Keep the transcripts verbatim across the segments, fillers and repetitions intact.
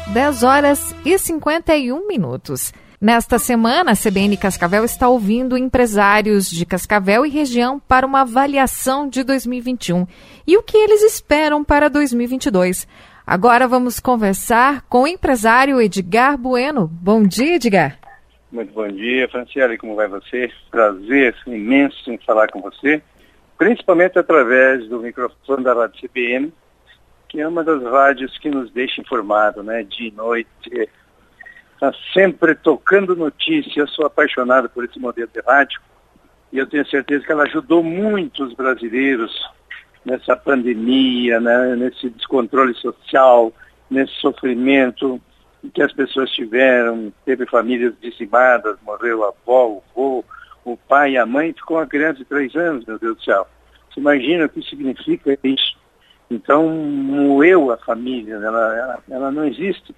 dez horas e cinquenta e um minutos. Nesta semana, a C B N Cascavel está ouvindo empresários de Cascavel e região para uma avaliação de dois mil e vinte e um e o que eles esperam para dois mil e vinte e dois. Agora vamos conversar com o empresário Edgar Bueno. Bom dia, Edgar. Muito bom dia, Franciele, como vai você? Prazer imenso em falar com você, principalmente através do microfone da Rádio C B N, que é uma das rádios que nos deixa informado, né, dia e noite. Está sempre tocando notícias. Eu sou apaixonado por esse modelo de rádio e eu tenho certeza que ela ajudou muito os brasileiros nessa pandemia, né, nesse descontrole social, nesse sofrimento que as pessoas tiveram. Teve famílias dizimadas, morreu a avó, o avô, o pai e a mãe, ficou uma criança de três anos, meu Deus do céu. Você imagina o que significa isso? Então, moeu a família, ela, ela, ela não existe.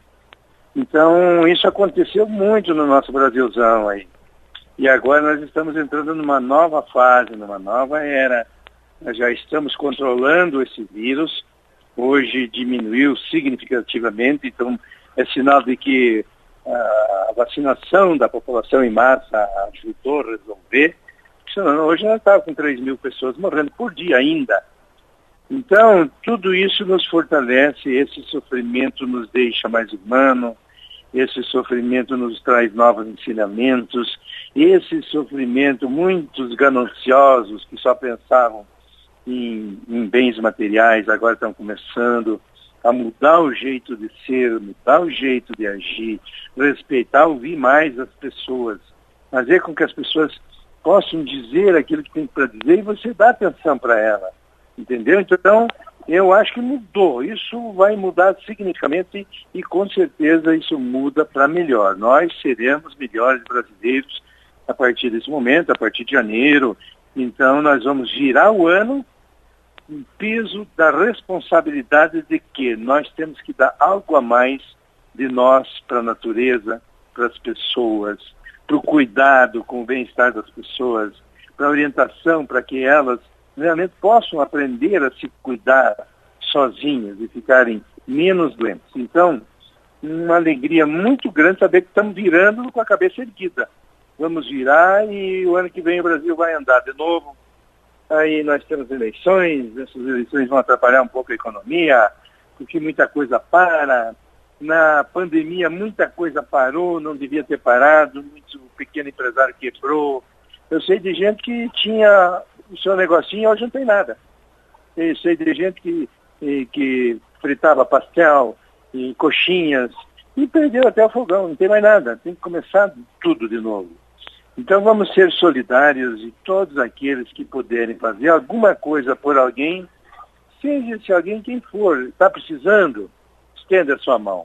Então, isso aconteceu muito no nosso Brasilzão aí. E agora nós estamos entrando numa nova fase, numa nova era. Nós já estamos controlando esse vírus. Hoje diminuiu significativamente, então é sinal de que a vacinação da população em massa ajudou a resolver. Senão, hoje nós estamos com três mil pessoas morrendo por dia ainda. Então, tudo isso nos fortalece, esse sofrimento nos deixa mais humano, esse sofrimento nos traz novos ensinamentos, esse sofrimento, muitos gananciosos que só pensavam em, em bens materiais, agora estão começando a mudar o jeito de ser, mudar o jeito de agir, respeitar, ouvir mais as pessoas, fazer com que as pessoas possam dizer aquilo que tem para dizer e você dá atenção para ela. Entendeu? Então, eu acho que mudou. Isso vai mudar significativamente e, e com certeza isso muda para melhor. Nós seremos melhores brasileiros a partir desse momento, a partir de janeiro. Então, nós vamos virar o ano em peso da responsabilidade de que nós temos que dar algo a mais de nós para a natureza, para as pessoas, para o cuidado com o bem-estar das pessoas, para a orientação, para que elas realmente possam aprender a se cuidar sozinhas e ficarem menos doentes. Então, uma alegria muito grande saber que estamos virando com a cabeça erguida. Vamos virar e o ano que vem o Brasil vai andar de novo. Aí nós temos eleições, essas eleições vão atrapalhar um pouco a economia, porque muita coisa para. Na pandemia muita coisa parou, não devia ter parado, muito pequeno empresário quebrou. Eu sei de gente que tinha o seu negocinho, hoje não tem nada. Eu sei de gente que, que fritava pastel e coxinhas e perdeu até o fogão, não tem mais nada. Tem que começar tudo de novo. Então vamos ser solidários e todos aqueles que puderem fazer alguma coisa por alguém, seja se alguém quem for, está precisando, estenda a sua mão.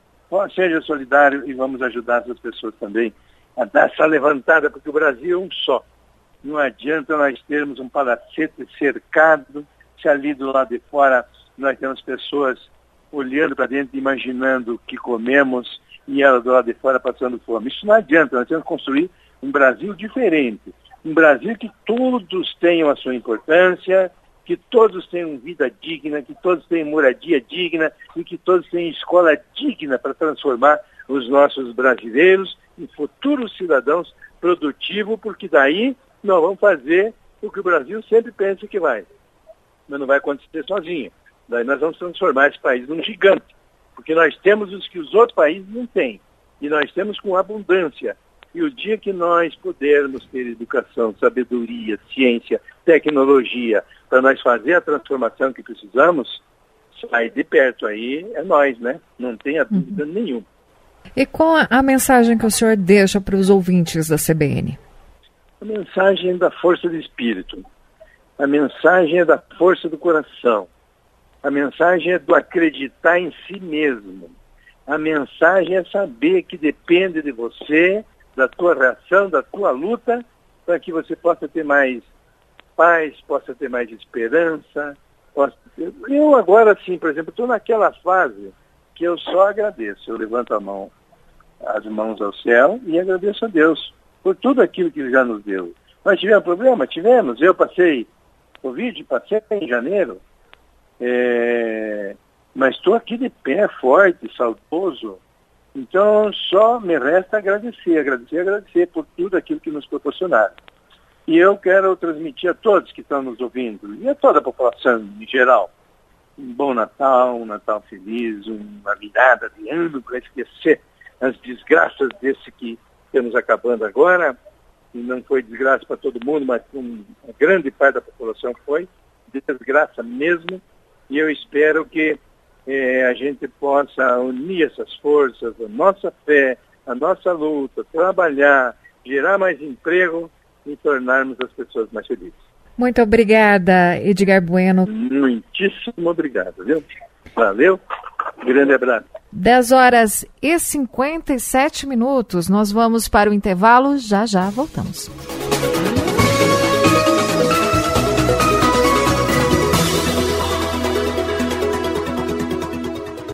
Seja solidário e vamos ajudar essas pessoas também a dar essa levantada, porque o Brasil é um só. Não adianta nós termos um palacete cercado, se ali do lado de fora nós temos pessoas olhando para dentro, imaginando o que comemos, e ela do lado de fora passando fome. Isso não adianta, nós temos que construir um Brasil diferente. Um Brasil que todos tenham a sua importância, que todos tenham vida digna, que todos tenham moradia digna e que todos tenham escola digna para transformar os nossos brasileiros em futuros cidadãos produtivos, porque daí nós vamos fazer o que o Brasil sempre pensa que vai. Mas não vai acontecer sozinho. Daí nós vamos transformar esse país num gigante. Porque nós temos os que os outros países não têm. E nós temos com abundância. E o dia que nós pudermos ter educação, sabedoria, ciência, tecnologia, para nós fazer a transformação que precisamos, sair de perto aí é nós, né? Não tenha dúvida uhum. nenhuma. E qual a mensagem que o senhor deixa para os ouvintes da C B N? A mensagem é da força do espírito. A mensagem é da força do coração. A mensagem é do acreditar em si mesmo. A mensagem é saber que depende de você, da tua reação, da tua luta, para que você possa ter mais paz, possa ter mais esperança. Possa ter... Eu agora, sim, por exemplo, estou naquela fase que eu só agradeço. Eu levanto a mão, as mãos ao céu e agradeço a Deus por tudo aquilo que Ele já nos deu. Nós tivemos problema? Tivemos. Eu passei Covid, passei em janeiro. É... mas estou aqui de pé, forte, saudoso. Então, só me resta agradecer, agradecer, agradecer por tudo aquilo que nos proporcionaram. E eu quero transmitir a todos que estão nos ouvindo, e a toda a população em geral, um bom Natal, um Natal feliz, uma virada de ano para esquecer as desgraças desse que estamos acabando agora. E não foi desgraça para todo mundo, mas uma grande parte da população foi desgraça mesmo. E eu espero que eh, a gente possa unir essas forças, a nossa fé, a nossa luta, trabalhar, gerar mais emprego e tornarmos as pessoas mais felizes. Muito obrigada, Edgar Bueno. Muitíssimo obrigado, viu? Valeu, grande abraço. dez horas e cinquenta e sete minutos, nós vamos para o intervalo, já já voltamos.